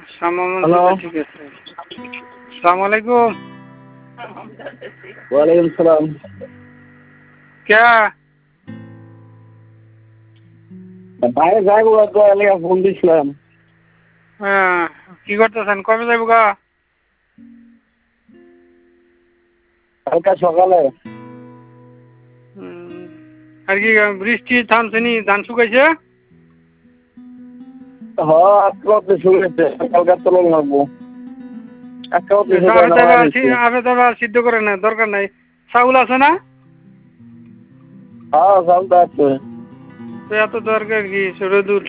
Hello, ঠিক আছে। আসসালামু আলাইকুম। ওয়ালাইকুম সালাম। কে বাইরে যাইবো তো এলাকা ফোন দিছিলাম। হ্যাঁ, কি করতেছেন? কবে যাইব গা? কালকা সকালে। আর কি বৃষ্টি থামছেনি? ধান শুকাইছে? আজকে শুরু হয়েছে, কালকা তোলন লাগবো। আজকে আবে তবে আর সিদ্ধ করে না, দরকার নাই। চাউল আছে না? চালটা আছে। তো এত দরকার কি? রোদ